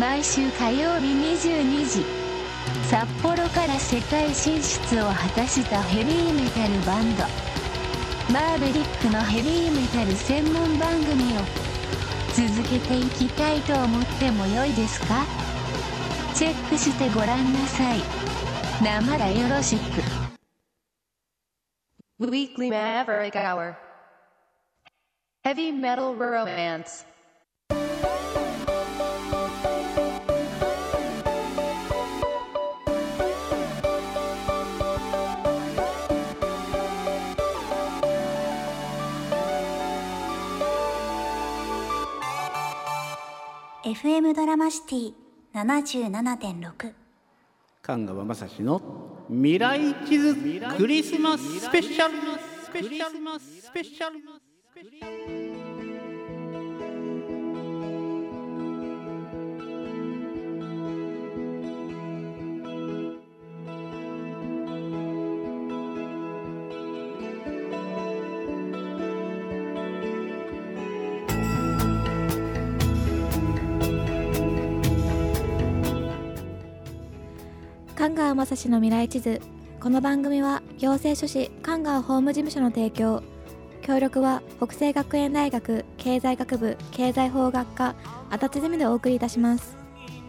毎週火曜日22時、札幌から世界進出を果たしたヘビーメタルバンドマーヴェリックのヘビーメタル専門番組を続けていきたいと思ってもよいですか？チェックしてごらんなさい。なまらよろしく。 Weekly Maverick Hour Heavy Metal Romance FM ドラマシティ 77.6 神川雅史の未来地図クリスマススペシャル。 神川雅史の未来地図。この番組は行政書士神川法務事務所の提供、協力は北西学園大学経済学部経済法学科足立ゼミでお送りいたします。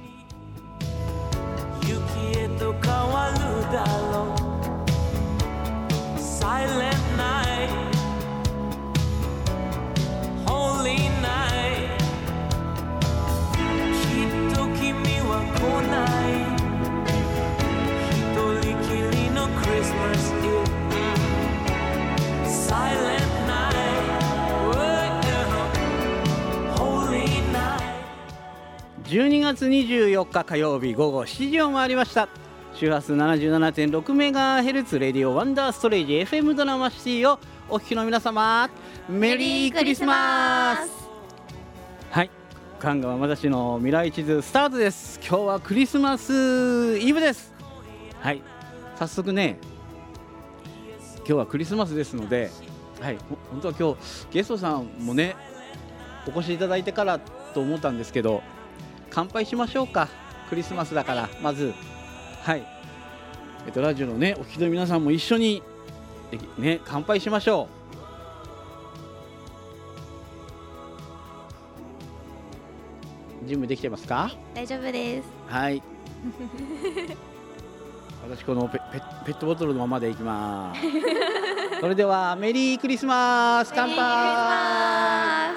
雪へと変わるだろう Silent night Holy night きっと君は来ないChristmas Eve Silent night Holy night 12月24日火曜日午後7時を回りました。周波数 77.6MHz レディオワンダーストレージ FM ドラマシティをお聞きの皆様、メリークリスマス。はい、神川雅史の未来地図スタートです。今日はクリスマスイブです。はい、早速ね、今日はクリスマスですので、はい、本当は今日ゲストさんもねお越しいただいてからと思ったんですけど、乾杯しましょうか。クリスマスだからまず、はい、ラジオのねお聞きの皆さんも一緒にね乾杯しましょう。準備できてますか？ 大丈夫です。 はい私このペットボトルのままでいきますそれではメリークリスマス。乾杯。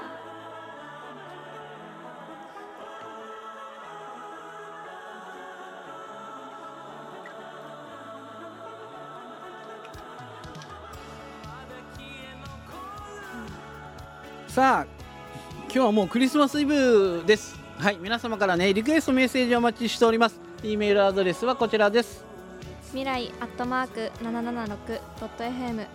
さあ今日はもうクリスマスイブです。はい、皆様からねリクエストメッセージをお待ちしております。E メールアドレスはこちらです。 未来@776.fm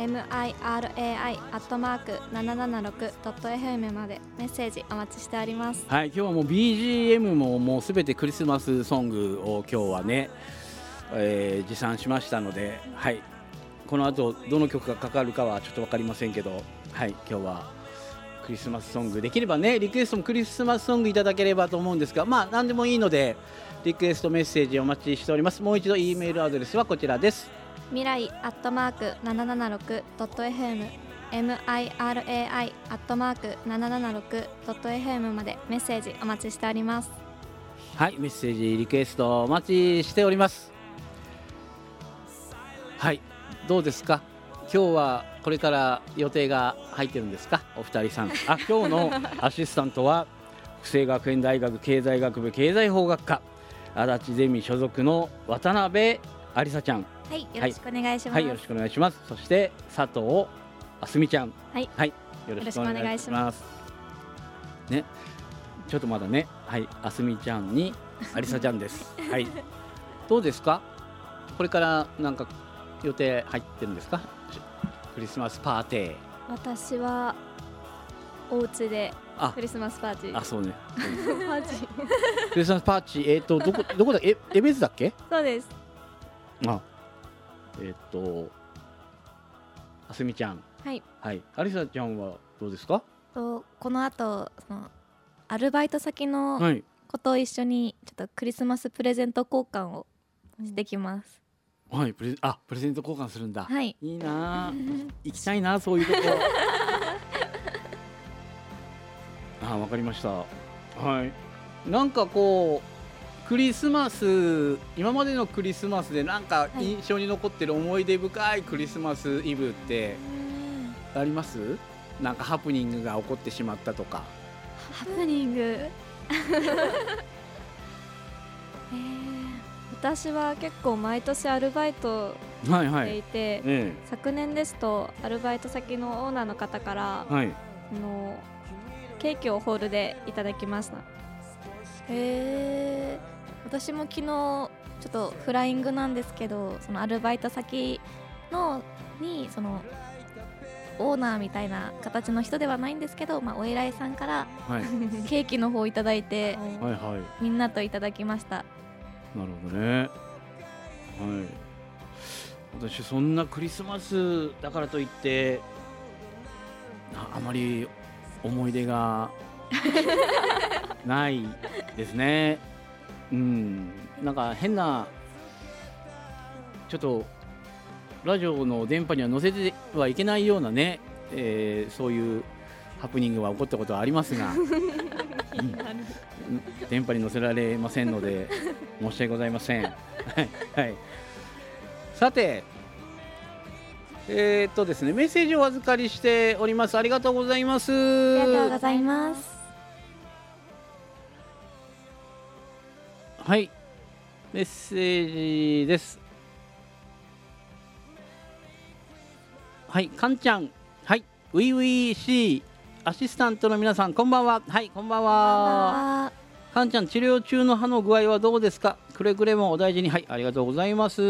mirai@776.fm までメッセージお待ちしております。 はい、今日はもう BGM もうすべてクリスマスソングを今日はね、持参しましたので、はい、この後どの曲がかかるかはちょっと分かりませんけど、はい、今日はクリスマスソングできればねリクエストもクリスマスソングいただければと思うんですが、まあ何でもいいのでリクエストメッセージお待ちしております。もう一度 E メールアドレスはこちらです。 未来@776.fm mirai@776.fm までメッセージお待ちしております。 はい、メッセージリクエストお待ちしております。はい、どうですか？今日はこれから予定が入ってるんですか？お二人さん。今日のアシスタントは北西学園大学経済学部経済法学科足立ゼミ所属の渡辺ありさちゃん。 はい、よろしくお願いします。 はい、よろしくお願いします。そして佐藤あすみちゃん。 はい、 はい、よろしくお願いします。ね、ちょっとまだね、はい、あすみちゃんにありさちゃんです。はい、どうですか？これからなんか予定入ってるんですか？クリスマスパーティー。 私はお家でクリスマスパーティー。 そうね。 パーティークリスマスパーティー、どこだ？エベスだっけ？ そうです。 あすみちゃん。 はい。 はい。ありさちゃんはどうですか？ この後そのアルバイト先の子と一緒にちょっとクリスマスプレゼント交換をしてきます。 はい、プレゼント交換するんだ。 はい。 いいな。行きたいな、そういうとこ。わかりました。はい。なんかこうクリスマス、今までのクリスマスでなんか印象に残ってる思い出深いクリスマスイブってあります？なんかハプニングが起こってしまったとか。 ハプニング私は結構毎年アルバイトしていて、昨年ですとアルバイト先のオーナーの方から、ケーキをホールでいただきました。私も昨日ちょっとフライングなんですけど、そのアルバイト先にそのオーナーみたいな形の人ではないんですけど、お偉いさんから、ケーキの方をいただいて、みんなといただきました。 なるほどね。はい。私そんなクリスマスだからといってあまり思い出がないですね。なんか変なちょっとラジオの電波には載せてはいけないようなね、そういうハプニングは起こったことはありますが、電波に載せられませんので申し訳ございません。はい。さて、ですね、メッセージをお預かりしております。ありがとうございます。 ありがとうございます。 はい、メッセージです。はい、かんちゃん、はい、ウィウィシーアシスタントの皆さん、こんばんは。はい、こんばんは。かんちゃん、治療中の歯の具合はどうですか？くれぐれもお大事に。はい、ありがとうございます。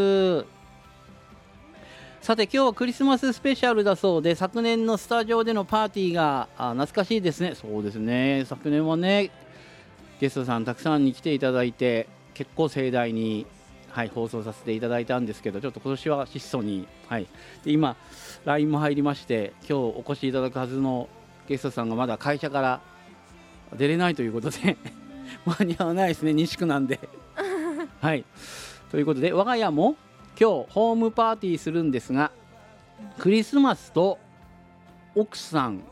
さて、今日はクリスマススペシャルだそうで、昨年のスタジオでのパーティーが懐かしいですね。そうですね、昨年はね、ゲストさんたくさんに来ていただいて結構盛大に、放送させていただいたんですけど、ちょっと今年は質素に、で今 LINE も入りまして、今日お越しいただくはずのゲストさんがまだ会社から出れないということで間に合わないですね、西区なんでということで、我が家も今日ホームパーティーするんですが、クリスマスと奥さん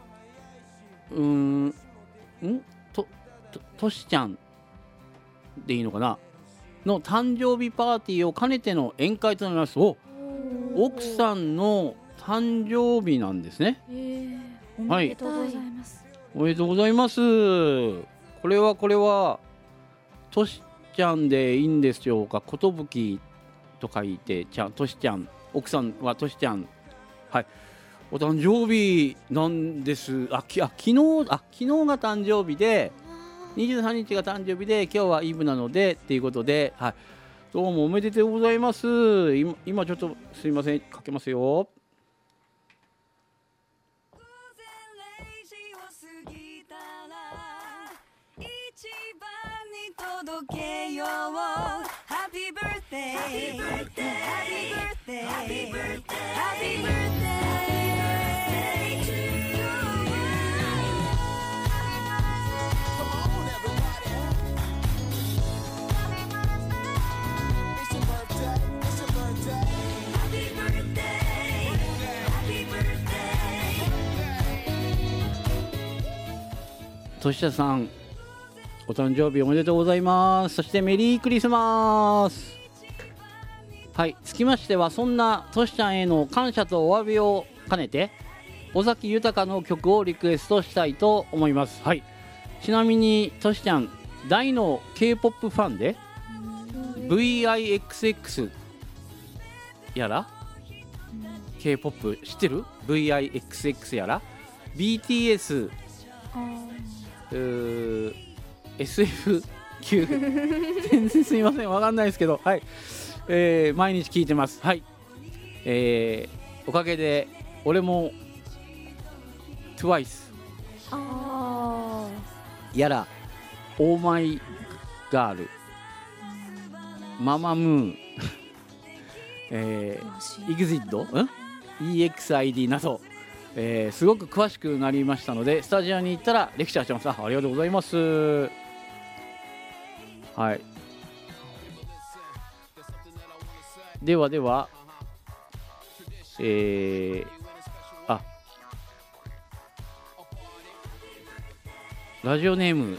としちゃんでいいのかなの誕生日パーティーを兼ねての宴会となります。奥さんの誕生日なんですね。 おめでとうございます。 おめでとうございます。これはとしちゃんでいいんでしょうか？ことぶきと書いてとしちゃん、奥さんはとしちゃん、お誕生日なんです。昨日が誕生日で、23日が誕生日で、今日はイブなのでっていうことで、どうもおめでとうございます。今ちょっとすいません、かけますよ。 届けよう Happy birthday Happy birthday Happy birthday Happy birthday to you. Come on everybody, it's your birthday, it's your birthday. Happy birthday Happy birthday. としちゃさん、お誕生日おめでとうございます。そしてメリークリスマス。つきましては、そんなとしちゃんへの感謝とお詫びを兼ねて尾崎豊の曲をリクエストしたいと思います。ちなみにとしちゃん大の K-POP ファンで VIXX やら K-POP 知ってる？ VIXX やら BTS SF 級全然すみません、わかんないですけど、毎日聞いてます。おかげで俺も TWICE やらオーマイガール、ママムーン、EXID など、すごく詳しくなりましたので、スタジオに行ったらレクチャーしてます。ありがとうございます。 はい。ではでは、ラジオネーム、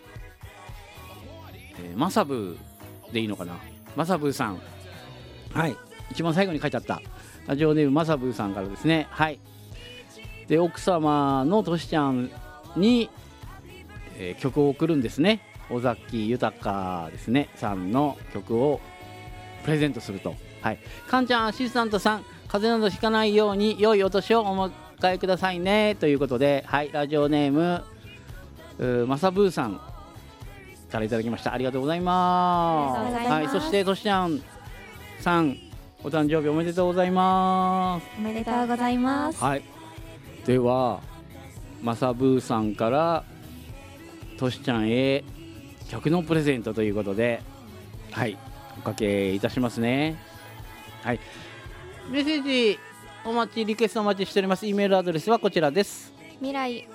マサブーでいいのかな。マサブーさん、はい、一番最後に書いてあったラジオネームマサブーさんからですね。はい。で、奥様のとしちゃんに、曲を送るんですね。尾崎豊ですねさんの曲をプレゼントすると。はい。かんちゃんアシスタントさん、風邪などひかないように良いお年をお迎えくださいねということで、はい、ラジオネームマサブーさんからいただきました。ありがとうございます。はい。そしてとしちゃんさん、お誕生日おめでとうございます。 おめでとうございます。 はい。ではマサブーさんからとしちゃんへ曲のプレゼントということで、はい、おかけいたしますね。はい。メッセージリクエストお待ちしております。 E メールアドレスはこちらです。 未来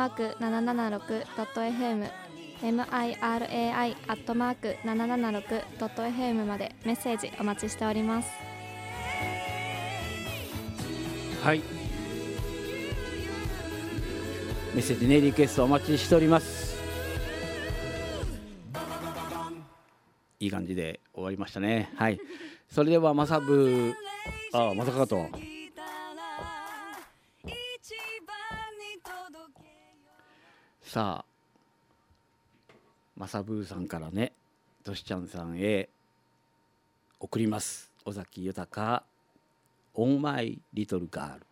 @776.fm mirai@776.fm までメッセージお待ちしております。 はい。メッセージね、リクエストお待ちしております。いい感じで終わりましたね。はい。それではまさぶ、まさかと。さあ、まさぶさんからね、としちゃんさんへ送ります。尾崎豊、オーマイリトルガール。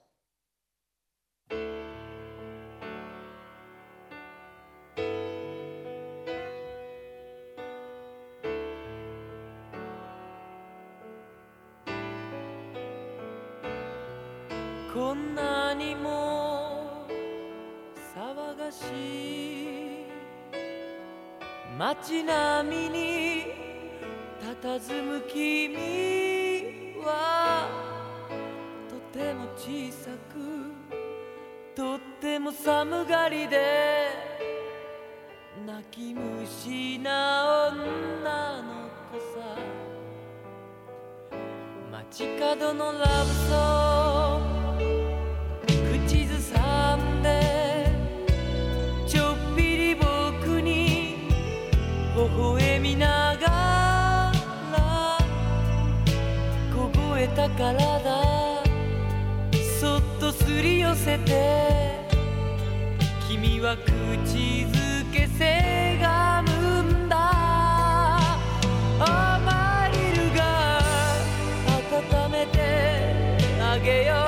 こんなにも騒がしい街並みに佇む君はとても小さくとっても寒がりで泣き虫な女の子さ。街角のラブソング口ずさんでちょっぴり僕に微笑みながら凍えた体そっとすり寄せて君は口づけせがむんだ。あまりるが温めてあげよう。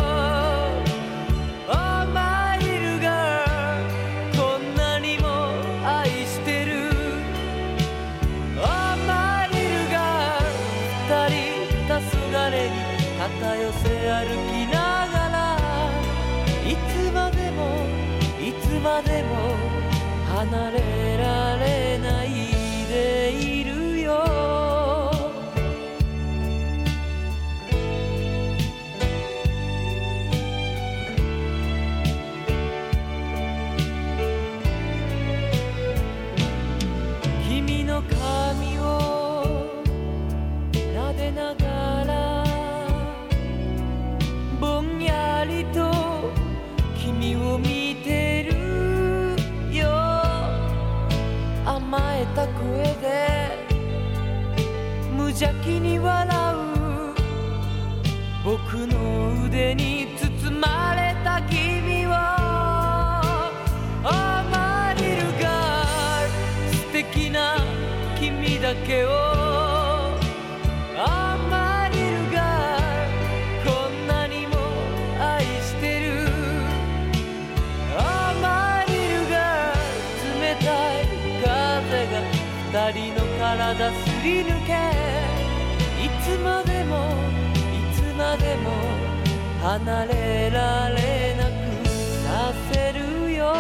肩寄せ歩きながらいつまでもいつまでも離れられないでいるよ。君の髪を撫でながらぼんやりと君を見てるよ。甘えた声で無邪気に笑う僕の腕に包まれた君を。アマリルガール素敵な君だけを。アマリルガールこんなにも愛してる。アマリルガール冷たい風が二人の体すり抜けいつまでもいつまでも離れられなくさせるよ。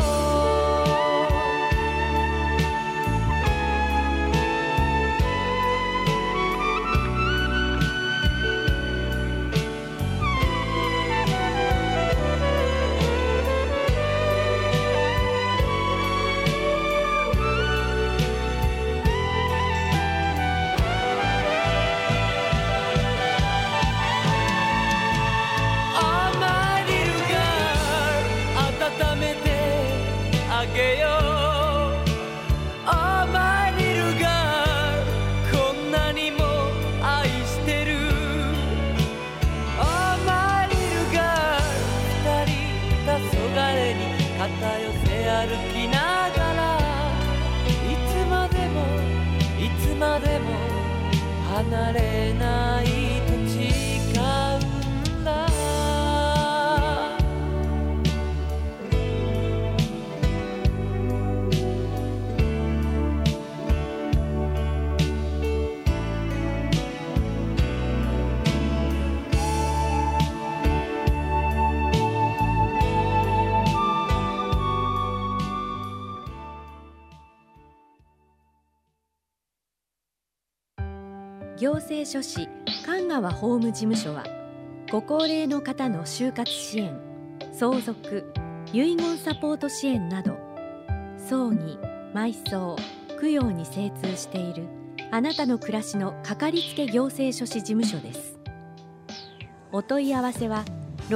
行政書士神川法務事務所は、ご高齢の方の就活支援、相続、遺言サポート支援など、葬儀、埋葬、供養に精通しているあなたの暮らしのかかりつけ行政書士事務所です。お問い合わせは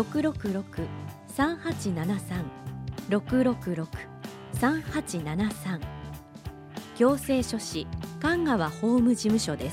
666-3873 666-3873 行政書士神川法務事務所です。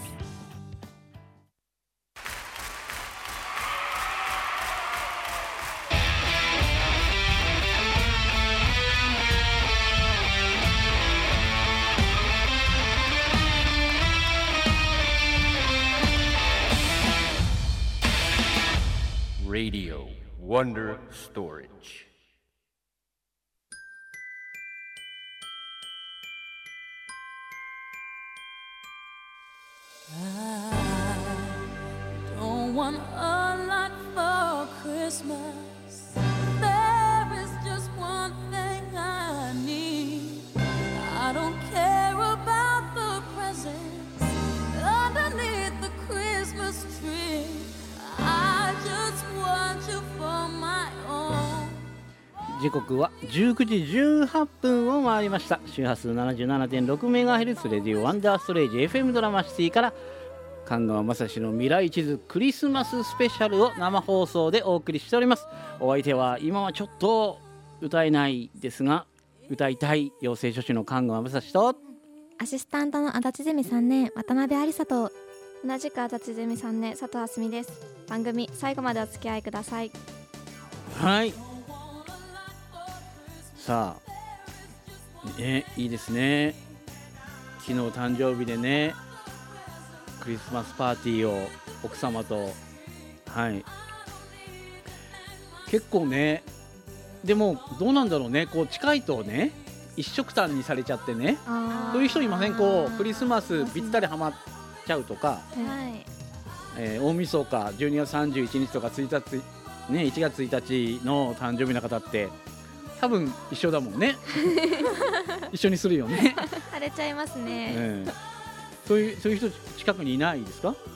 Radio Wonder Storage. I don't want a lot for Christmas. There is just one thing I need. I don't care about the presents underneath the Christmas tree. I just want you for my own. 時刻は19時18分を回りました。周波数 77.6MHz レディオワンダーストレージ FM ドラマシティから神川雅史の未来地図クリスマススペシャルを生放送でお送りしております。お相手は今はちょっと歌えないですが歌いたい養成書士の神川雅史とアシスタントの足立ゼミ3年渡辺有沙と同じく足立ゼミ3年佐藤あすみです。番組最後までお付き合いください。 はい、さあ、ね、いいですね。昨日誕生日でねクリスマスパーティーを奥様と、はい、結構ね。でもどうなんだろうね、こう近いとね一緒くたにされちゃってね、そういう人いません？こうクリスマスぴったりハマっちゃうとか、大晦日12月31日とか1日、ね、1月1日の誕生日の方って多分一緒だもんね一緒にするよねされちゃいますね、 そういう人近くにいないですか？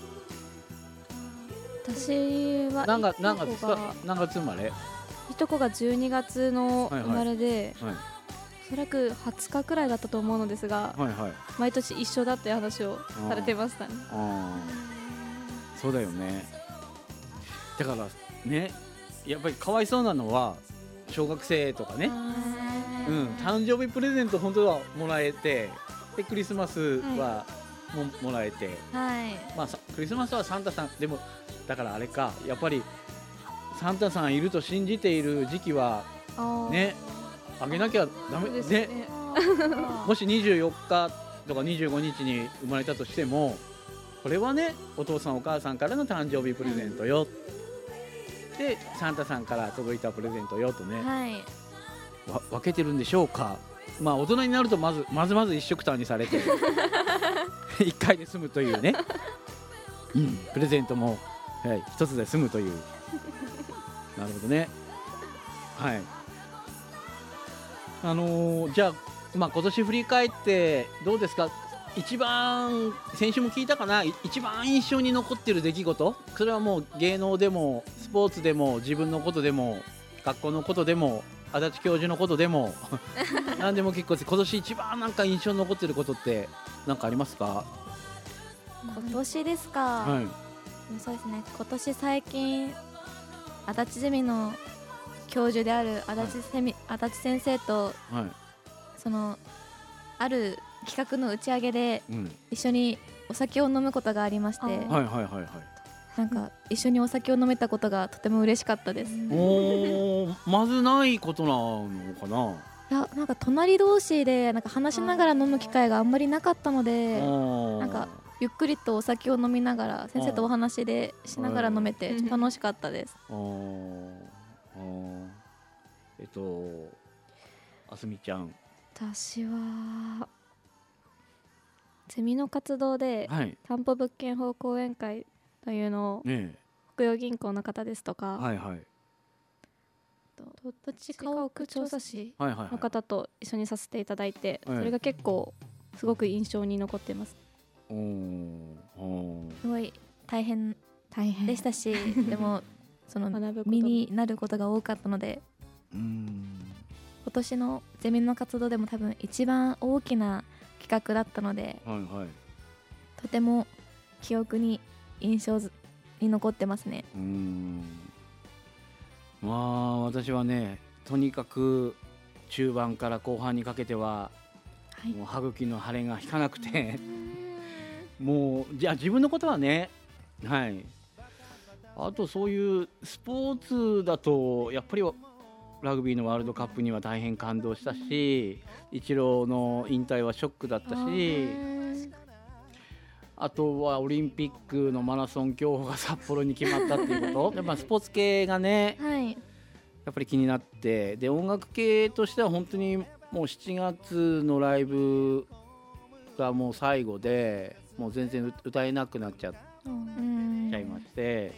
私は何月ですか？何月生まれ？ いとこが12月の生まれで、 はいはい、 おそらく20日くらいだったと思うのですが、 はいはい、 毎年一緒だって話をされてましたね。 そうだよね。だからね、やっぱりかわいそうなのは小学生とかね、誕生日プレゼント本当はもらえて、でクリスマスはもらえて、まあ、クリスマスはサンタさんでもだからあれか、やっぱりサンタさんいると信じている時期はねあげなきゃダメですね。もし24日とか25日に生まれたとしても、これはねお父さんお母さんからの誕生日プレゼントよ、でサンタさんから届いたプレゼントよとね、分けてるんでしょうか。まあ大人になるとまず一緒くたにされて1回で済むというね、プレゼントも、一つで済むという。なるほどね。はい。じゃあ、まあ、今年振り返ってどうですか？一番先週も聞いたかな、一番印象に残っている出来事、それはもう芸能でもスポーツでも自分のことでも学校のことでも足立教授のことでも何でも結構です。今年一番なんか印象に残っていることって何かありますか？ 今年ですか、そうですね、今年最近足立ゼミの教授である足立先生と、そのある企画の打ち上げで一緒にお酒を飲むことがありまして、なんか一緒にお酒を飲めたことがとても嬉しかったです。 まずないことなのかな。 いや、なんか隣同士でなんか話しながら飲む機会があんまりなかったので、なんかゆっくりとお酒を飲みながら先生とお話でしながら飲めて楽しかったです。 あすみちゃん。 私はゼミの活動で、担保物件法講演会というのを、北洋銀行の方ですとか、土地家屋調査士の方と一緒にさせていただいて、それが結構すごく印象に残っています。 すごい大変でしたしでもその身になることが多かったので、今年のゼミの活動でも多分一番大きな企画だったので、とても記憶に印象に残ってますね。 まあ私はね、とにかく中盤から後半にかけては、もう歯茎の腫れが引かなくてもうじゃあ自分のことはね、あとそういうスポーツだとやっぱりラグビーのワールドカップには大変感動したし、イチローの引退はショックだったし、あとはオリンピックのマラソン競歩が札幌に決まったっていうことやっぱスポーツ系がね、やっぱり気になって、で音楽系としては本当にもう7月のライブがもう最後で、もう全然歌えなくなっちゃいまして、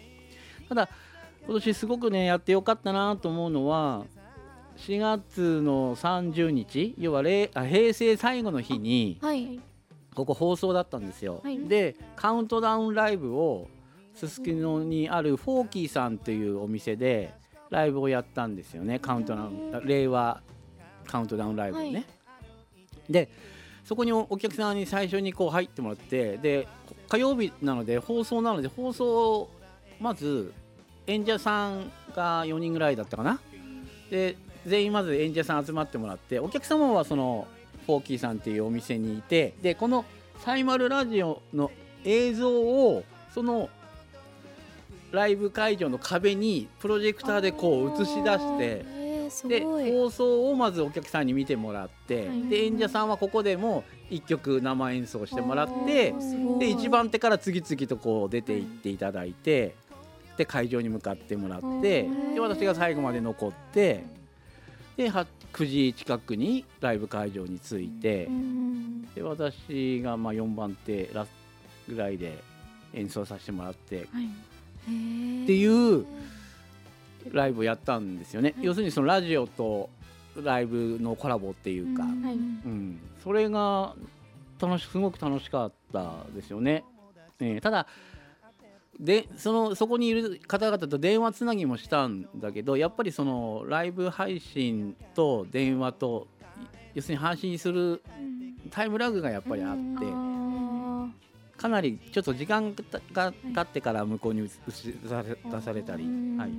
ただ今年すごくねやってよかったなと思うのは、4月の30日要は平成最後の日に、ここ放送だったんですよ、でカウントダウンライブをすすきのにあるフォーキーさんというお店でライブをやったんですよね。カウントダウン令和カウントダウンライブをね、でそこにお客さんに最初にこう入ってもらって、で火曜日なので放送まず演者さんが4人ぐらいだったかな。で全員まず演者さん集まってもらって、お客様はそのフォーキーさんっていうお店にいて、でこのサイマルラジオの映像をそのライブ会場の壁にプロジェクターでこう映し出して、で放送をまずお客さんに見てもらって、で演者さんはここでも1曲生演奏してもらって、で一番手から次々とこう出ていっていただいて、で会場に向かってもらって、で私が最後まで残って、で9時近くにライブ会場に着いて、で私がまあ4番手ぐらいで演奏させてもらって、っていうライブをやったんですよね。要するにそのラジオとライブのコラボっていうか、それがすごく楽しかったですよね。ただでそこにいる方々と電話つなぎもしたんだけど、やっぱりそのライブ配信と電話と要するに配信するタイムラグがやっぱりあって、かなりちょっと時間が経ってから向こうに出されたり、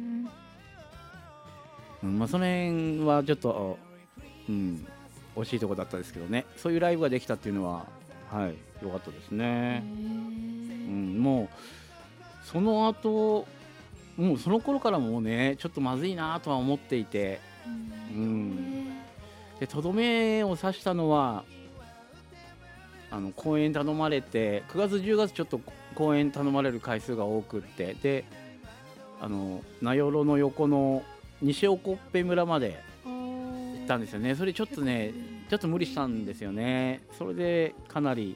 その辺はちょっと、惜しいところだったですけどね。そういうライブができたっていうのは良かったですね。もうその後もうその頃からもうねちょっとまずいなとは思っていて、でとどめを刺したのは公演頼まれて、9月10月ちょっと公演頼まれる回数が多くって、で名寄の横の西興部村まで行ったんですよね。それちょっとねちょっと無理したんですよね。それでかなり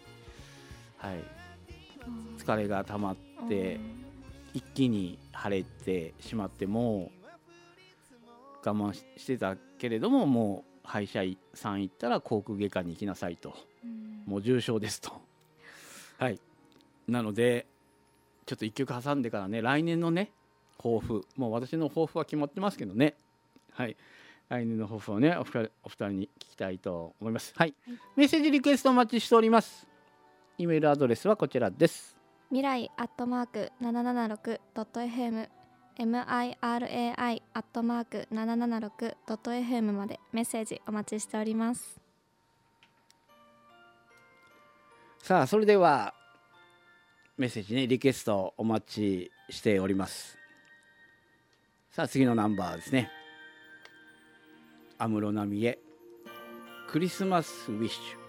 疲れが溜まって一気に腫れてしまって、もう我慢してたけれども、もう歯医者さん行ったら口腔外科に行きなさいと、もう重症ですと。なのでちょっと一曲挟んでからね、来年のね抱負、もう私の抱負は決まってますけどね、来年の抱負をねお二人に聞きたいと思います。メッセージリクエストお待ちしております。イメールアドレスはこちらです。 未来@776.fm mirai@776.fm までメッセージお待ちしております。 さあそれではメッセージね、リクエストお待ちしております。さあ次のナンバーですね。安室奈美恵クリスマスウィッシュ。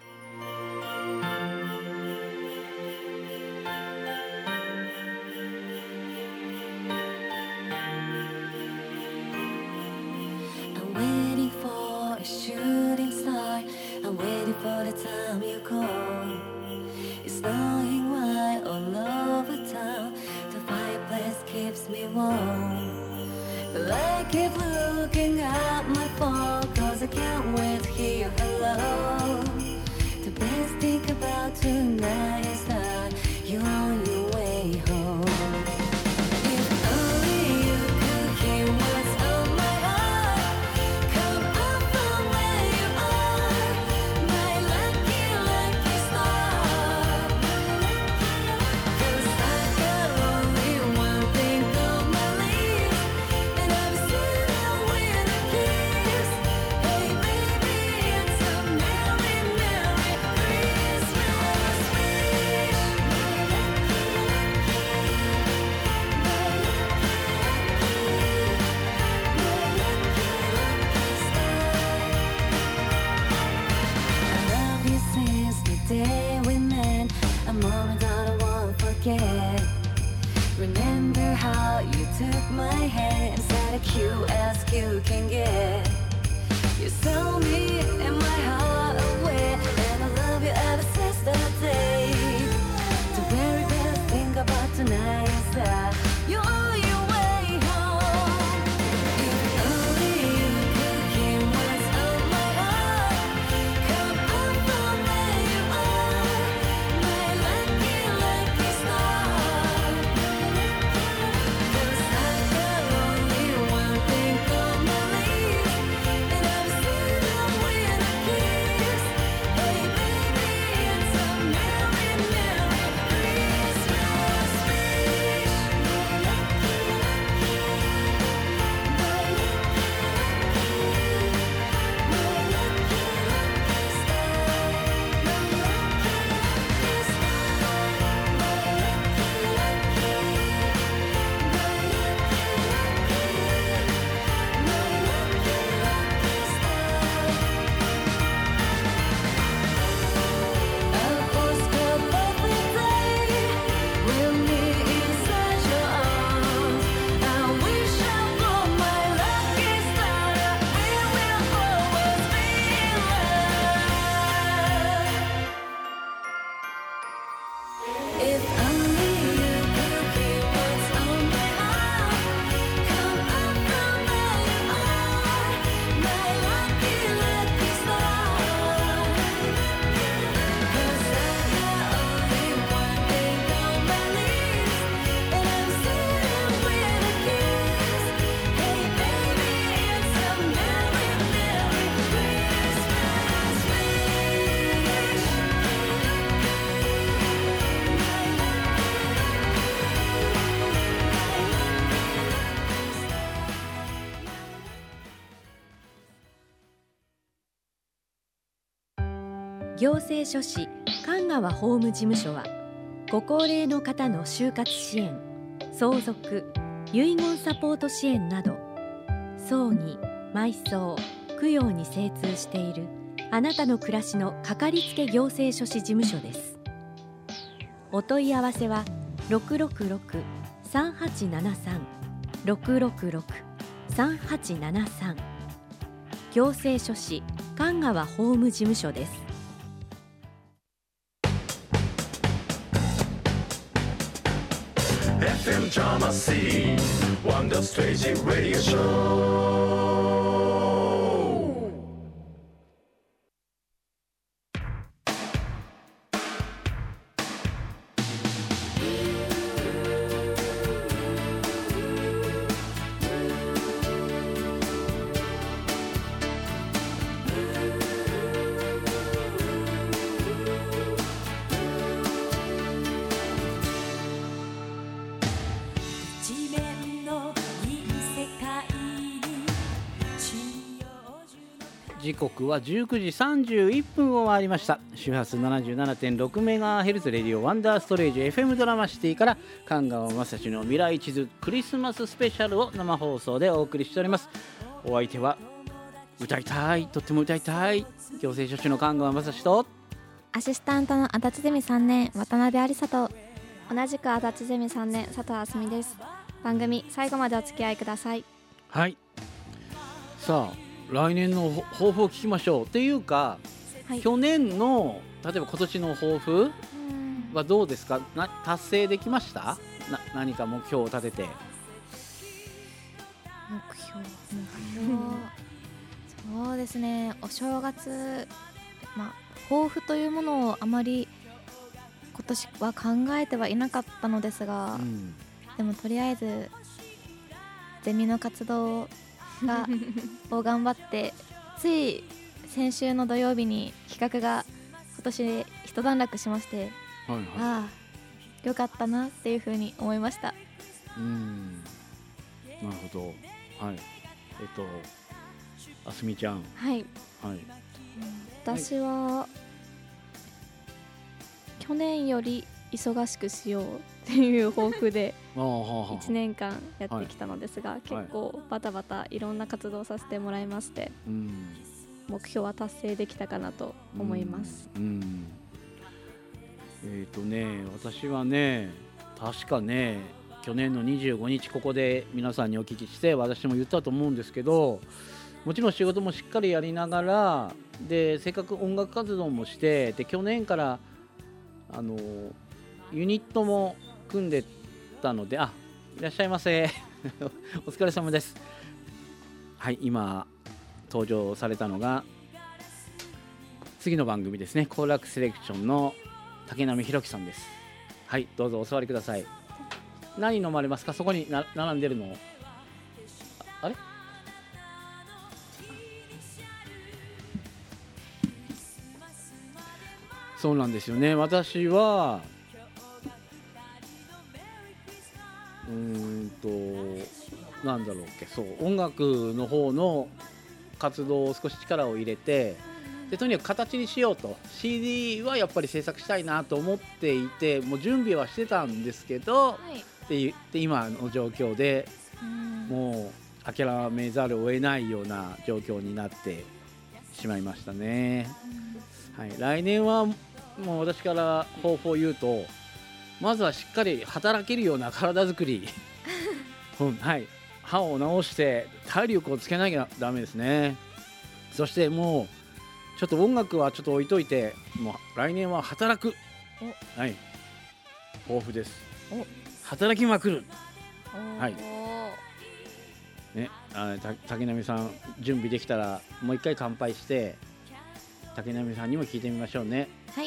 For the time you call, it's snowing white all over town. The fireplace keeps me warm, but I keep looking at my phone, 'cause I can't wait to hear your hello. The best thing about tonight is that my hand inside a cute as you can get. You sell me and my heart away, and I love you ever since that day. The very best thing about tonight is that you're on your way home. If only you could hear what's on my heart. Come on from where you are, my lucky, lucky star. 'Cause I got only one thing on my list, and I'm sitting with a kiss. Hey baby, it's a merry, merry Christmas wish. My lucky, lucky, my lucky, lucky, my lucky, lucky star. My lucky, lucky star. My lucky, lucky, my lucky, lucky, my lucky, lucky star. A postcard every day with me inside your arms. I wish I brought my lucky star that we will always be loved. If only you could hear what's on my heart. Come on from where you are, my lucky, lucky star. 'Cause I got only one thing on my list, and I'm sitting with a kiss. Hey baby, it's a merry, merry Christmas wish. 行政書士神川法務事務所はご高齢の方の就活支援、相続、遺言サポート支援など葬儀、埋葬、供養に精通しているあなたの暮らしのかかりつけ行政書士事務所です。お問い合わせは 666-3873 666-3873 行政書士神川法務事務所です。 FM Drama C Wonder Stage Radio Show. 時刻は19時31分を回りました。周波数 77.6MHz レディオワンダーストレージ FM ドラマシティから神川雅史の未来地図クリスマススペシャルを生放送でお送りしております。お相手は歌いたい、とっても歌いたい行政書士の神川雅史とアシスタントの足立ゼミ3年渡辺有沙と同じく足立ゼミ3年佐藤あすみです。番組最後までお付き合いください。 はい、さあ来年の抱負を聞きましょう。っていうか、はい、去年の例えば今年の抱負はどうですか？達成できました？何か目標を立てて。 目標そうですね、お正月、抱負というものをあまり今年は考えてはいなかったのですが、でもとりあえずゼミの活動を頑張ってつい先週の土曜日に企画が今年一段落しまして、はいはい、ああよかったなっていうふうに思いました。 なるほど。はい。あすみちゃん。 はい。はい。私は去年より忙しくしようっていう抱負で1年間やってきたのですが、結構バタバタいろんな活動をさせてもらいまして、目標は達成できたかなと思います。私はね確かね去去年の25日ここで皆さんにお聞きして私も言ったと思うんですけど、もちろん仕事もしっかりやりながらでせっかく音楽活動もしてで去年からユニットも組んでたので、いらっしゃいませお疲れ様です。はい、今登場されたのが次の番組ですね、コーラクセレクションの竹波弘樹さんです。はい、どうぞお座りください。何飲まれますか？そこに並んでるの。あれ？そうなんですよね。私はなんだろうっけ、そう音楽の方の活動を少し力を入れてでとにかく形にしようと CD はやっぱり制作したいなと思っていてもう準備はしてたんですけど、はい、で今の状況でもう諦めざるを得ないような状況になってしまいましたね。はい、来年はもう私から抱負を言うとまずはしっかり働けるような体づくり、はい、歯を治して体力をつけなきゃダメですね。そしてもうちょっと音楽はちょっと置いといてもう来年は働く、はい、抱負です。働きまくる、はいね、竹波さん準備できたらもう一回乾杯して竹波さんにも聞いてみましょうね。 はい、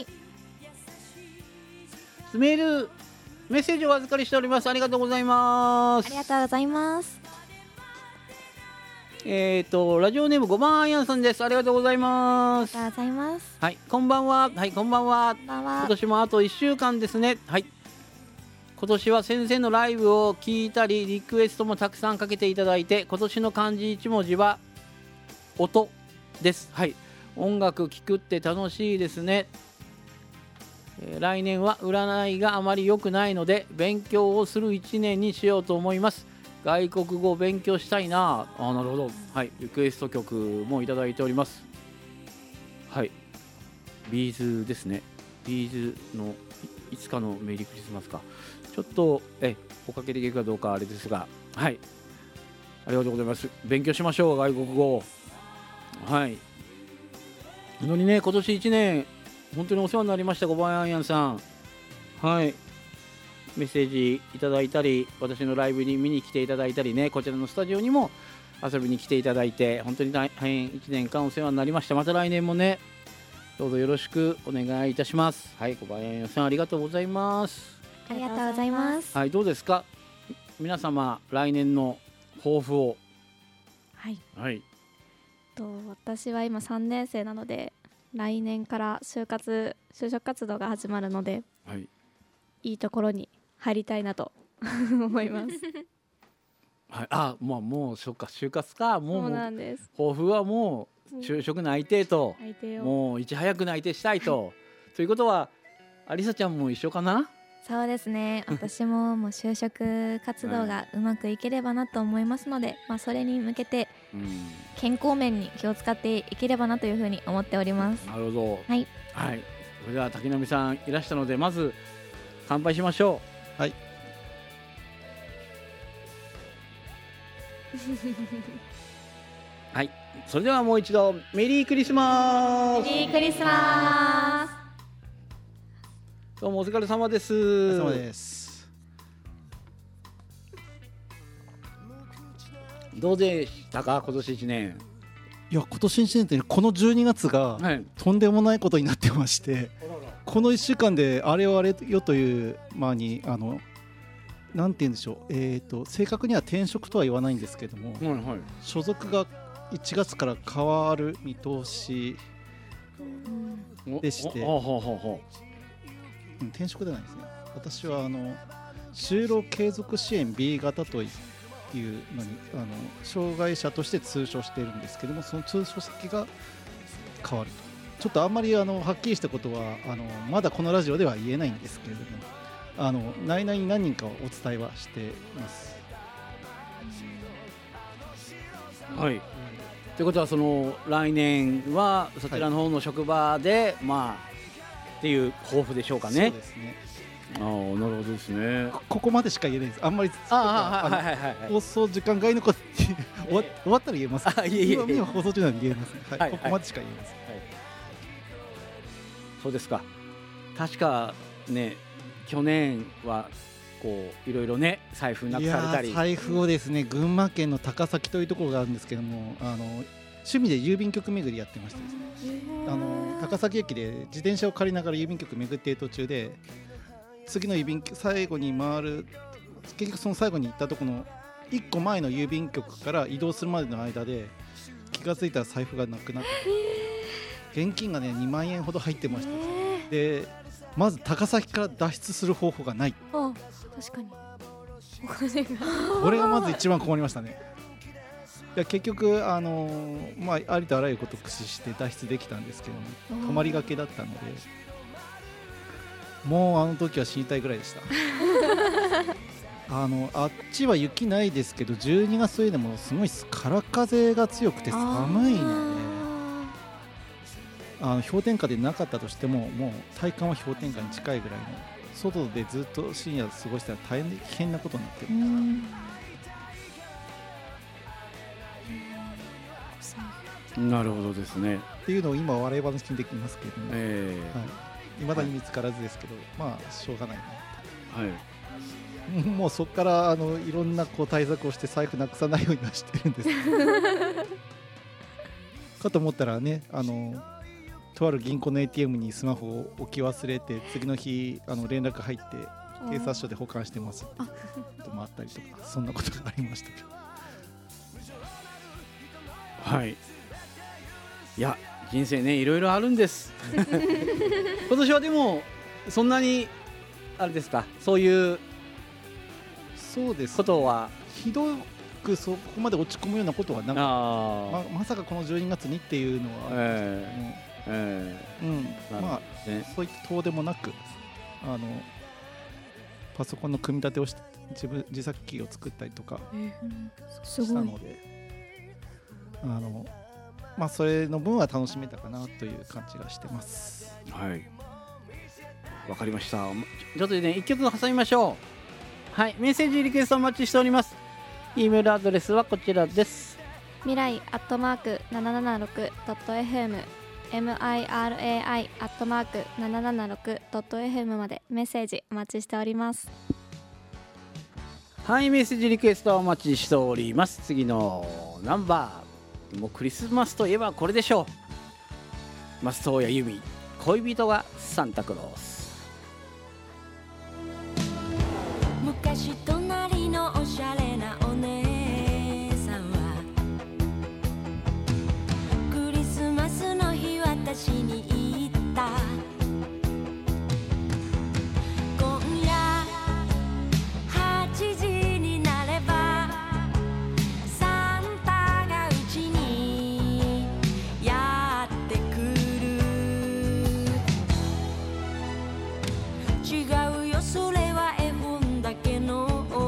メッセージをお預かりしております。ありがとうございます。 ありがとうございます。 ラジオネーム5番アイアンさんです。ありがとうございます。 ありがとうございます。 はい、こんばんは。はい、こんばんは。今年もあと1週間ですね。はい。今年は先生のライブを聞いたりリクエストもたくさんかけていただいて今年の漢字1文字は音です。はい。音楽聴くって楽しいですね。来年は占いがあまり良くないので勉強をする1年にしようと思います。外国語を勉強したいな。なるほど。はい、リクエスト曲もいただいております。はい、ビーズですね。ビーズのいつかのメリークリスマスか。ちょっとおかけできるかどうかあれですが、はい、ありがとうございます。勉強しましょう、外国語。はい。本当にね、今年1年本当にお世話になりました。5番アイアンさん、はい、メッセージいただいたり私のライブに見に来ていただいたりね、こちらのスタジオにも遊びに来ていただいて本当に大変1年間お世話になりました。また来年もねどうぞよろしくお願いいたします。はい、5番アイアンさんありがとうございます。 ありがとうございます。 はい、どうですか皆様来年の抱負を。 はい、 はい、 私は今3年生なので来年から就職活動が始まるので、 はい、 いいところに入りたいなと思います。 はい、もうそっか就活か。 そうなんです。 抱負はもう就職内定ともういち早く内定したいとということはアリサちゃんも一緒かな。 そうですね、私ももう就職活動がうまくいければなと思いますので、それに向けて健康面に気を使っていければなというふうに思っております。 なるほど。 はい、 はい、それでは竹波さんいらしたのでまず乾杯しましょう。 はい。 はい、それではもう一度メリークリスマス。 メリークリスマス。 どうもお疲れ様です。 お疲れ様です。 どうでしたか今年1年。 いや今年1年ってこの12月がとんでもないことになってまして、この1週間であれよあれよというなんて言うんでしょう、正確には転職とは言わないんですけども、所属が1月から変わる見通しでして、転職ではないですね。私は就労継続支援 B 型というのに障害者として通所しているんですけども、その通所先が変わると。ちょっとあんまりはっきりしたことはまだこのラジオでは言えないんですけれども、内々に何人かお伝えはしています。 はい、ということはその来年はそちらの方の職場で、っていう抱負でしょうかね。 そうですね。 ああ、なるほどですね。 ここまでしか言えないです。あんまり放送時間外のこと終わったら言えます。今放送中なんで言えます、はい、ここまでしか言えます、はい、 そうですか。確かね、去年はこういろいろね、財布なくされたり。 財布をですね、群馬県の高崎というところがあるんですけども、趣味で郵便局巡りやってましてですね、高崎駅で自転車を借りながら郵便局巡っている途中で、次の郵便局最後に回る、結局その最後に行ったところの1個前の郵便局から移動するまでの間で気がついたら財布がなくなって、現金がね2万円ほど入ってました。でまず高崎から脱出する方法がない。 あ、確かにこれがまず一番困りましたね。いや結局ありとあらゆることを駆使して脱出できたんですけども、泊まりがけだったので、もうあの時は死にたいぐらいでしたあっちは雪ないですけど、12月というのもすごい空風が強くて寒いので、氷点下でなかったとしても、もう体感は氷点下に近いぐらいの、外でずっと深夜過ごしたら大変危険なことになってる。 なるほどですね。 っていうのを今笑い話にできますけども、未だに見つからずですけど、まあしょうがないな、はい、もうそこからいろんなこう対策をして財布なくさないようにはしてるんですかと思ったらね、とある銀行の ATM にスマホを置き忘れて、次の日連絡入って警察署で保管してますってもあったりとか、そんなことがありましたけど、 はい、いや人生ね、いろいろあるんです今年はでもそんなにあれですか、そういうことはひどくそこまで落ち込むようなことはなく、まさかこの12月にっていうのはまあそういった遠でもなく、パソコンの組み立てをして自作機を作ったりとかしたので、まあそれの分は楽しめたかなという感じがしてます。 はい、わかりました。ちょっとね、1曲挟みましょう。はい、メッセージリクエストお待ちしております。 E メールアドレスはこちらです。 未来@776.fm mirai@776.fm までメッセージお待ちしております。 はい、メッセージリクエストお待ちしております。次のナンバー、もうクリスマスといえばこれでしょう。松任谷由実、恋人がサンタクロース。 昔隣のおしゃれなお姉さんはクリスマスの日私に言った。今夜8時になればサンタがうちにやってくる。違うよそれは絵本だけの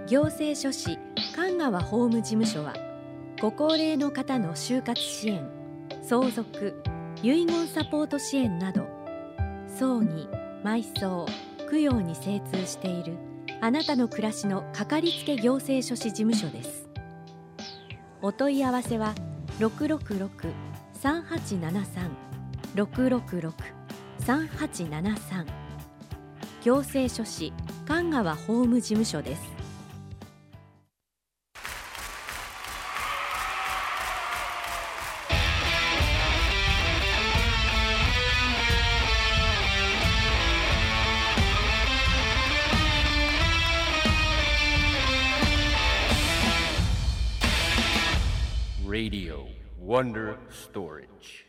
行政書士神川法務事務所はご高齢の方の就活支援、相続、遺言サポート支援など葬儀、埋葬、供養に精通しているあなたの暮らしのかかりつけ行政書士事務所です。お問い合わせは 666-3873 666-3873 行政書士神川法務事務所です。 Radio Wonder Storage.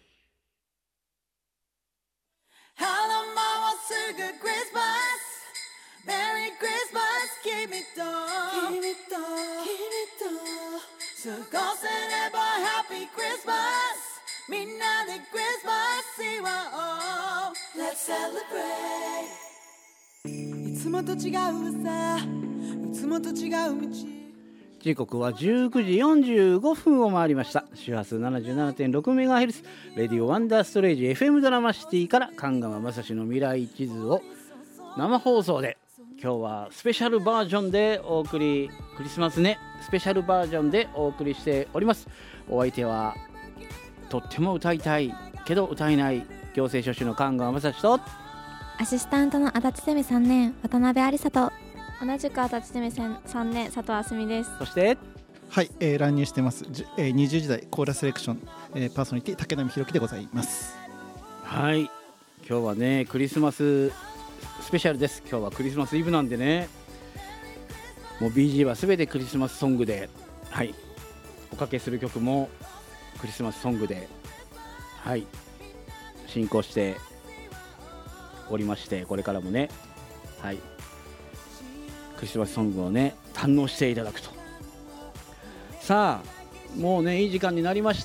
Hello, Mama, say good Christmas. Merry Christmas, keep it on. Keep it on. Keep it on. So go celebrate happy Christmas. みんなで Christmas 祝おう。Let's celebrate. いつもと違うさ、いつもと違う道。 時刻は19時45分を回りました。周波数 77.6MHz レディオワンダーストレージ FM ドラマシティから神川雅史の未来地図を生放送で、今日はスペシャルバージョンでお送り、クリスマスねスペシャルバージョンでお送りしております。お相手はとっても歌いたいけど歌えない行政書士の神川雅史と、 アシスタントの足立セミ3年渡辺有沙と、 同じく足立セミ3年佐藤あすみです。 そしてはい、乱入してます、20時代コーラセレクション、パーソナリティ竹波弘樹でございます。 はい、今日はねクリスマススペシャルです。今日はクリスマスイブなんでね、もう BG はすべてクリスマスソングで、はい、おかけする曲もクリスマスソングで、はい、進行しておりまして、これからもね、はい、クリスマスソングをね堪能していただくと。さあもうねいい時間になりまして、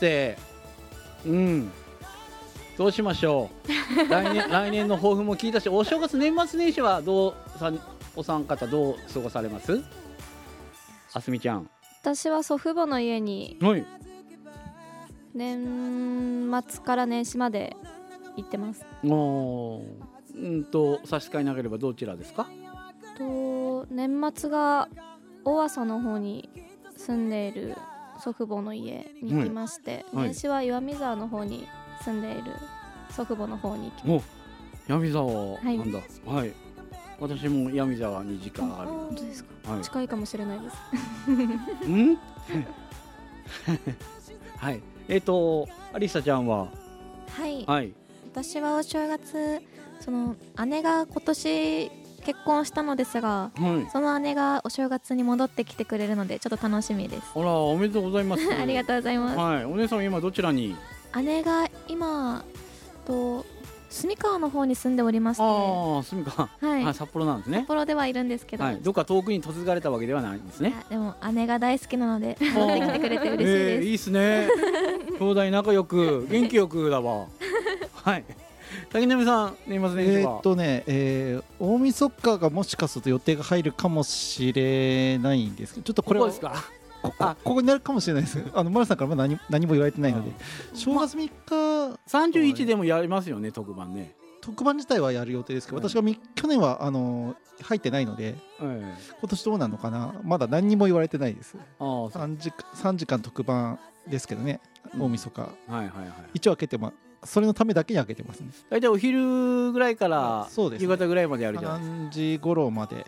どうしましょう来年の抱負も聞いたし、お正月年末年始はお三方どう過ごされます？あすみちゃん。 私は祖父母の家に年末から年始まで行ってます。 差し支えなければどちらですか？ 年末が大浅の方に住んでいる祖父母の家に行きまして、年始は岩見沢の方に住んでいる祖父母の方に行きます。 岩見沢なんだ。はい、私も岩見沢に実家がある。 本当ですか？近いかもしれないです。 はい、アリサちゃんは？ はい、私はお正月、姉が今年結婚したのですが、その姉がお正月に戻ってきてくれるのでちょっと楽しみです。 あら、おめでとうございます。 ありがとうございます。 はい、お姉さんは今どちらに？ 姉が今住川の方に住んでおりまして。 住川、はい、札幌なんですね。 札幌ではいるんですけど、 どっか遠くに嫁がれたわけではないんですね。 でも姉が大好きなので戻ってきてくれて嬉しいです。 いいですね。兄弟仲良く元気よくだわ。はい。竹波さん、年末年始は？ 大晦日がもしかすると予定が入るかもしれないんですけど、ちょっとこれはここですか？ ここになるかもしれないです。丸さんからも何も言われてないので、正月3日 31でもやりますよね、特番ね。 特番自体はやる予定ですけど、私が去年は入ってないので、今年どうなのかな、まだ何にも言われてないです。3時間特番ですけどね、大晦日、一応開けてそれのためだけに開けてますね。 大体お昼ぐらいから夕方ぐらいまでやるじゃないですか。 3時頃まで、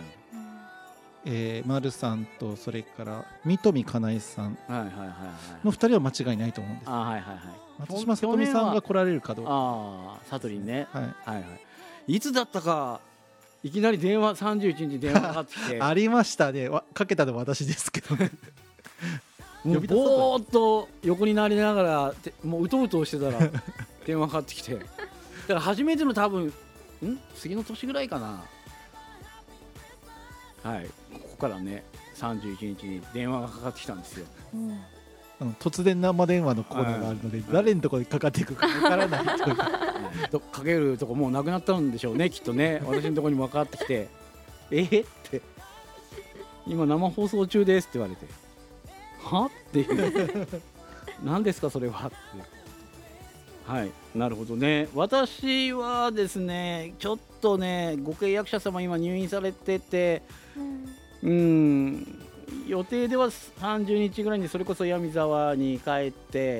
丸さんとそれから三富かなえさんの2人は間違いないと思うんです。松島さとみさんが来られるかどうか。 さとりんね。いつだったかいきなり電話31日電話かかってきてありましたね。かけたのは私ですけどね。 もうぼーっと横になりながらもううとうとしてたら電話かかってきて、だから初めての多分次の年ぐらいかな。はい、ここからね31日に電話がかかってきたんですよ。 突然生電話のコーナーがあるので、誰のところにかかっていくかわからないというかけるとこもうなくなったんでしょうね、きっとね。私のところにもかかってきてって今生放送中ですって言われて、はっていう何ですかそれはって。はい、なるほどね。私はですね、ちょっとね、ご契約者様今入院されてて、予定では30日ぐらいにそれこそ闇沢に帰って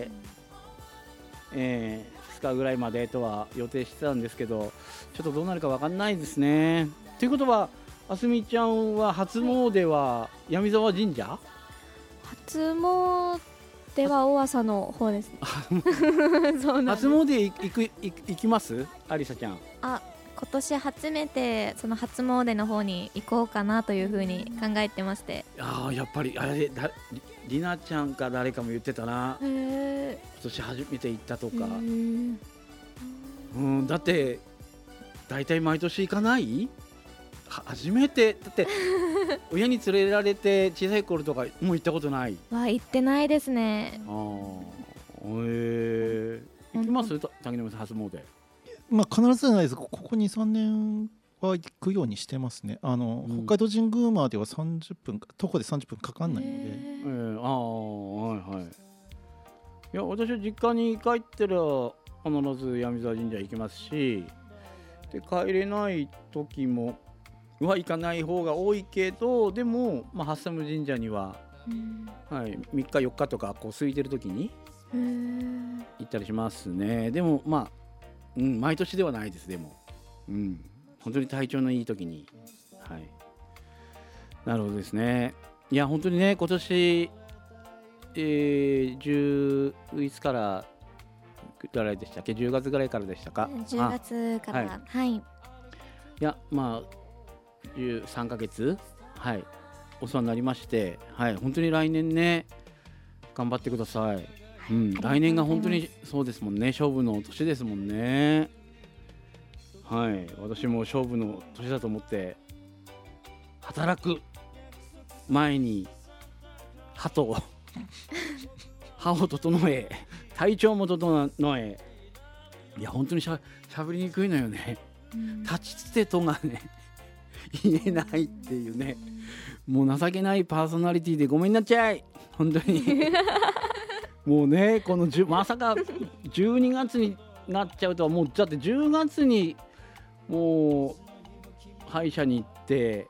、2日ぐらいまでとは予定してたんですけど、ちょっとどうなるか分かんないですね。ということは、あすみちゃんは初詣は闇沢神社？ 初詣は大朝の方ですね。そうなんです。 初詣行きます？ありさちゃん。 今年初めてその初詣の方に行こうかなというふうに考えてまして。 やっぱりあれりなちゃんか誰かも言ってたな。今年初めて行ったとか。だって大体毎年行かない？初めてだって親に連れられて小さい頃とかもう行ったことない？ 行ってないですね。 行きます？竹野さん初詣。 必ずじゃないです。ここ 2,3 年は行くようにしてますね。北海道神宮までは30分徒歩で30分かかんないので。 はい。いや、私は実家に帰ってら必ず闇沢神社行きますし、で帰れない時もは行かない方が多いけど、でも、ハッサム神社には、3日4日とかこう空いてる時に行ったりしますね。でも毎年ではないです。でも、本当に体調のいい時に、なるほどですね。いや本当にね、今年、10いつからぐらいでしたっけ、10月ぐらいからでしたか。 10月から、いや13ヶ月お世話になりまして、本当に来年ね頑張ってください。来年が本当にそうですもんね、勝負の年ですもんね。私も勝負の年だと思って働く前に歯を整え、体調も整え、いや本当にしゃべりにくいのよね。立ちつてとがね言えないっていうね、もう情けないパーソナリティでごめんなっちゃい本当にもうね、このまさか12月になっちゃうとは、もうだって10月にもう歯医者に行って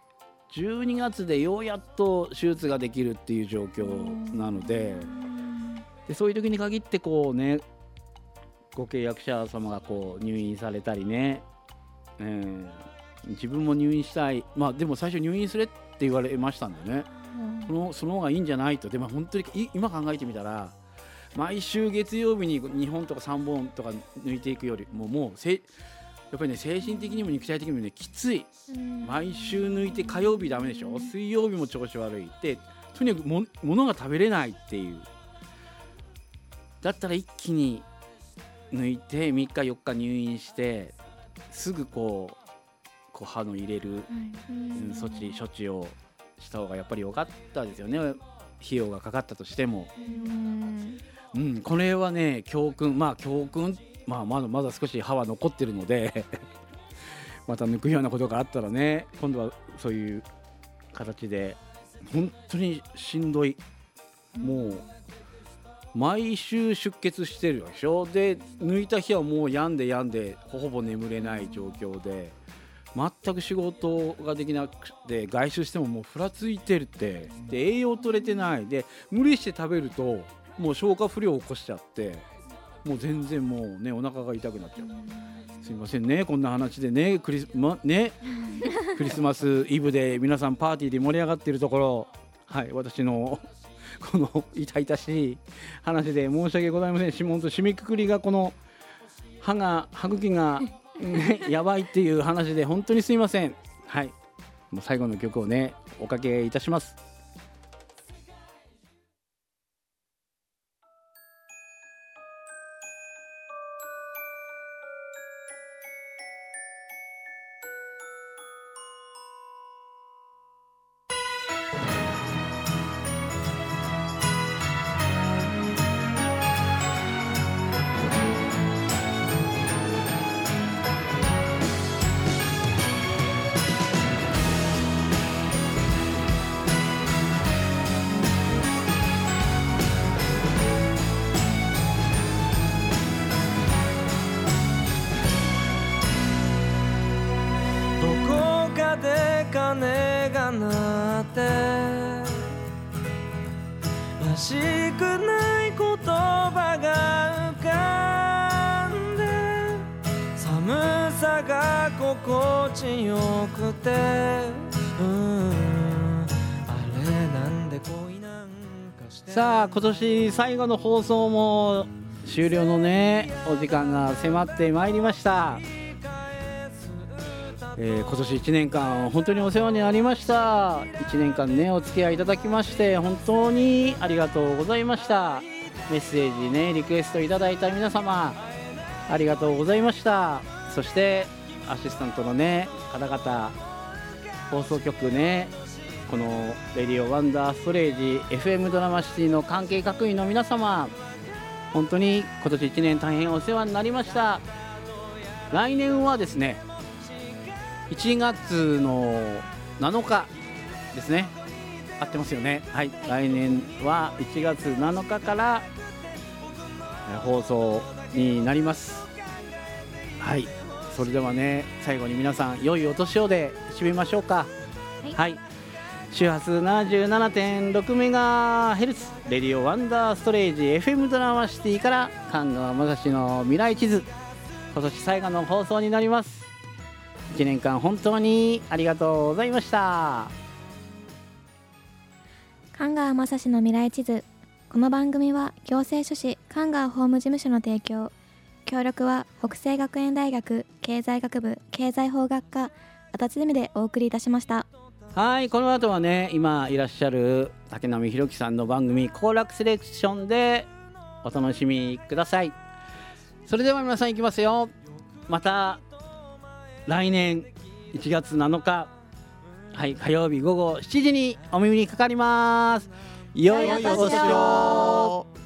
12月でようやっと手術ができるっていう状況なので、そういう時に限ってこうね、ご契約者様がこう入院されたりね、自分も入院したい、でも最初入院するって言われましたんでね、その方がいいんじゃないと。でも本当に今考えてみたら、毎週月曜日に2本とか3本とか抜いていくよりもやっぱりね、精神的にも肉体的にもねきつい。毎週抜いて火曜日ダメでしょ、水曜日も調子悪いで、とにかく物が食べれないっていう。だったら一気に抜いて3日4日入院してすぐこう歯の入れる処置をした方がやっぱり良かったですよね。費用がかかったとしても、これはね教訓、まだ少し歯は残ってるのでまた抜くようなことがあったらね、今度はそういう形で本当にしんどい。もう毎週出血してるでしょ。で抜いた日はもう病んでほぼ眠れない状況で、全く仕事ができなくて、外出してももうふらついてるって、で栄養取れてないで、無理して食べるともう消化不良を起こしちゃって、もう全然もうねお腹が痛くなっちゃう。すいませんね、こんな話でね、クリスマスイブで皆さんパーティーで盛り上がっているところ、私のこの痛々しい話で申し訳ございません。締めくくりがこの歯茎がやばいっていう話で本当にすいません。もう最後の曲をねおかけいたします。 「 なってらしくない言葉が浮かんで寒さが心地よくてあれなんで恋なんかしてさあ今年最後の放送も終了のねお時間が迫ってまいりました。今年1年間本当にお世話になりました。1年間ねお付き合いいただきまして本当にありがとうございました。メッセージねリクエストいただいた皆様ありがとうございました。そしてアシスタントのね方々放送局ねこのレディオワンダーストレージ FM ドラマシティの関係各位の皆様本当に今年1年大変お世話になりました。来年はですね1月の7日ですね合ってますよね。はい、来年は1月7日から放送になります。はい、それではね最後に皆さん良いお年をで締めましょうか。はい、周波数 77.6MHz レディオワンダーストレージ FM ドラマシティから神川雅史の未来地図今年最後の放送になります。1年間本当にありがとうございました。 神川雅史の未来地図。この番組は行政書士神川法務事務所の提供、協力は北西学園大学経済学部経済法学科足立ゼミでお送りいたしました。 はい、この後はね今いらっしゃる竹波弘樹さんの番組行楽セレクションでお楽しみください。それでは皆さんいきますよ。また来年1月7日、はい、火曜日午後7時にお耳にかかります。良いお年を。